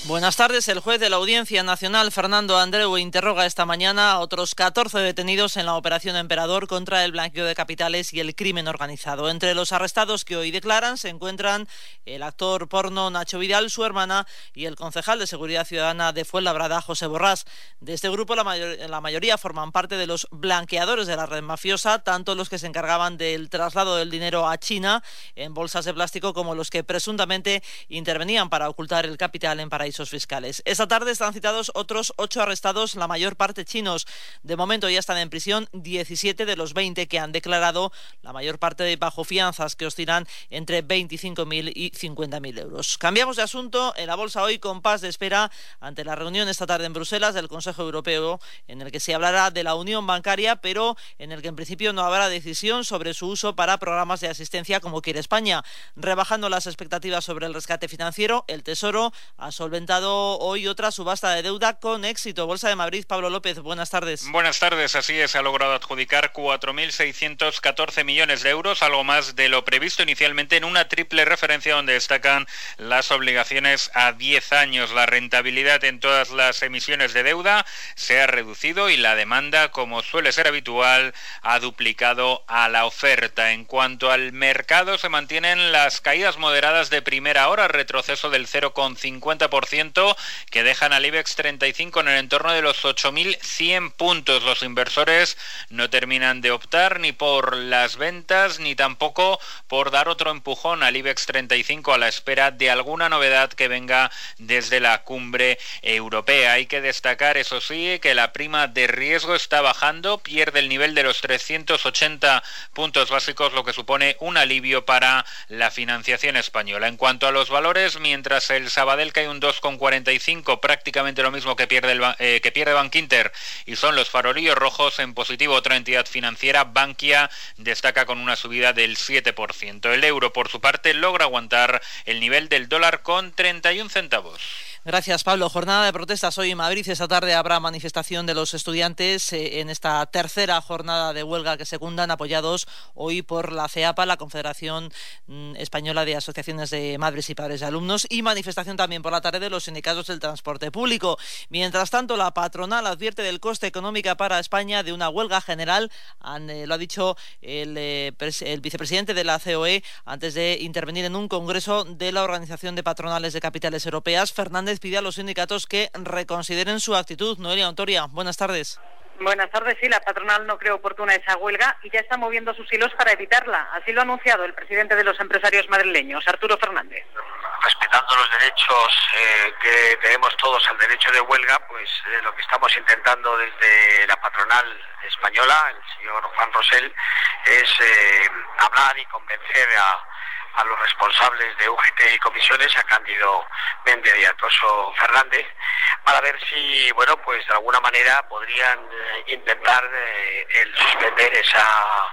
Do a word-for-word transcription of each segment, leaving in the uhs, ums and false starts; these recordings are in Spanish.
Buenas tardes. El juez de la Audiencia Nacional, Fernando Andreu, interroga esta mañana a otros catorce detenidos en la Operación Emperador contra el blanqueo de capitales y el crimen organizado. Entre los arrestados que hoy declaran se encuentran el actor porno Nacho Vidal, su hermana y el concejal de Seguridad Ciudadana de Fuenlabrada, José Borrás. De este grupo, la, mayor, la mayoría forman parte de los blanqueadores de la red mafiosa, tanto los que se encargaban del traslado del dinero a China en bolsas de plástico como los que presuntamente intervenían para ocultar el capital en paraísos fiscales. Esta tarde están citados otros ocho arrestados, la mayor parte chinos. De momento ya están en prisión diecisiete de los veinte que han declarado, la mayor parte bajo fianzas que oscilan entre veinticinco mil y cincuenta mil euros. Cambiamos de asunto. En la bolsa hoy, compás de espera ante la reunión esta tarde en Bruselas del Consejo Europeo, en el que se hablará de la unión bancaria, pero en el que en principio no habrá decisión sobre su uso para programas de asistencia como quiere España. Rebajando las expectativas sobre el rescate financiero, el Tesoro ha solventado hoy otra subasta de deuda con éxito. Bolsa de Madrid, Pablo López, buenas tardes. Buenas tardes, así es, ha logrado adjudicar cuatro mil seiscientos catorce millones de euros, algo más de lo previsto inicialmente, en una triple referencia donde destacan las obligaciones a diez años. La rentabilidad en todas las emisiones de deuda se ha reducido y la demanda, como suele ser habitual, ha duplicado a la oferta. En cuanto al mercado, se mantienen las caídas moderadas de primera hora, retroceso del cero coma cincuenta por ciento, que dejan al IBEX treinta y cinco en el entorno de los ocho mil cien puntos. Los inversores no terminan de optar ni por las ventas ni tampoco por dar otro empujón al IBEX treinta y cinco a la espera de alguna novedad que venga desde la cumbre europea. Hay que destacar, eso sí, que la prima de riesgo está bajando, pierde el nivel de los trescientos ochenta puntos básicos, lo que supone un alivio para la financiación española. En cuanto a los valores, mientras el Sabadell cae un dos coma cuarenta y cinco, prácticamente lo mismo que pierde el, eh, que pierde Bankinter, y son los farolillos rojos. En positivo, otra entidad financiera, Bankia, destaca con una subida del siete por ciento. El euro, por su parte, logra aguantar el nivel del dólar con treinta y un centavos. Gracias, Pablo. Jornada de protestas hoy en Madrid. Esta tarde habrá manifestación de los estudiantes eh, en esta tercera jornada de huelga que secundan, apoyados hoy por la CEAPA, la Confederación mm, Española de Asociaciones de Madres y Padres de Alumnos, y manifestación también por la tarde de los sindicatos del transporte público. Mientras tanto, la patronal advierte del coste económico para España de una huelga general. Han, eh, lo ha dicho el, eh, el vicepresidente de la C O E antes de intervenir en un congreso de la Organización de Patronales de Capitales Europeas. Fernández pide a los sindicatos que reconsideren su actitud. Noelia Ontoria, buenas tardes. Buenas tardes. Sí, la patronal no cree oportuna esa huelga y ya está moviendo sus hilos para evitarla. Así lo ha anunciado el presidente de los empresarios madrileños, Arturo Fernández. Respetando los derechos eh, que tenemos todos al derecho de huelga, pues eh, lo que estamos intentando desde la patronal española, el señor Juan Rosell, es eh, hablar y convencer a a los responsables de U G T y comisiones, a Cándido Méndez y a Toso Fernández, para ver si, bueno, pues de alguna manera podrían eh, intentar eh, el suspender esa,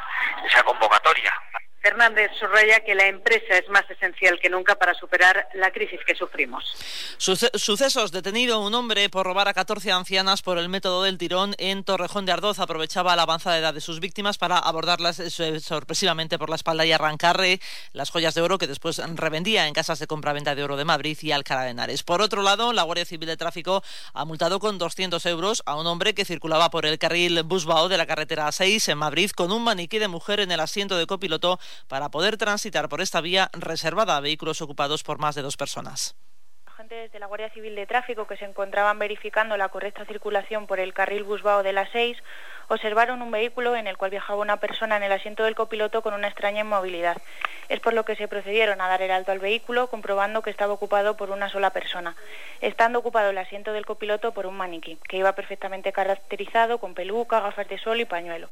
esa convocatoria. Fernández subraya que la empresa es más esencial que nunca para superar la crisis que sufrimos. Suce- sucesos. Detenido un hombre por robar a catorce ancianas por el método del tirón en Torrejón de Ardoz. Aprovechaba la avanzada edad de sus víctimas para abordarlas eh, sorpresivamente por la espalda y arrancarle las joyas de oro que después revendía en casas de compraventa de oro de Madrid y Alcalá de Henares. Por otro lado, la Guardia Civil de Tráfico ha multado con doscientos euros a un hombre que circulaba por el carril Busbao de la carretera A seis en Madrid con un maniquí de mujer en el asiento de copiloto para poder transitar por esta vía reservada a vehículos ocupados por más de dos personas. Agentes de la Guardia Civil de Tráfico que se encontraban verificando la correcta circulación por el carril Busbao de la seis observaron un vehículo en el cual viajaba una persona en el asiento del copiloto con una extraña inmovilidad. Es por lo que se procedieron a dar el alto al vehículo, comprobando que estaba ocupado por una sola persona, estando ocupado el asiento del copiloto por un maniquí, que iba perfectamente caracterizado con peluca, gafas de sol y pañuelo.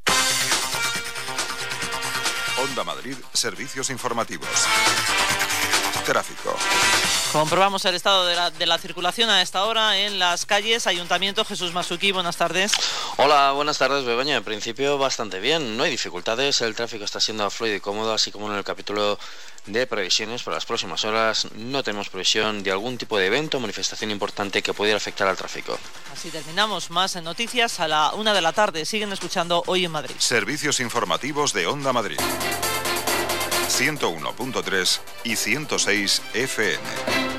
Onda Madrid, servicios informativos. Tráfico. Comprobamos el estado de la, de la circulación a esta hora en las calles. Ayuntamiento, Jesús Masuki, buenas tardes. Hola, buenas tardes, Begoña. En principio bastante bien, no hay dificultades, el tráfico está siendo fluido y cómodo, así como en el capítulo de previsiones para las próximas horas no tenemos previsión de algún tipo de evento o manifestación importante que pudiera afectar al tráfico. Así terminamos. Más en noticias a la una de la tarde. Siguen escuchando Hoy en Madrid. Servicios informativos de Onda Madrid. ciento uno punto tres y ciento seis F M.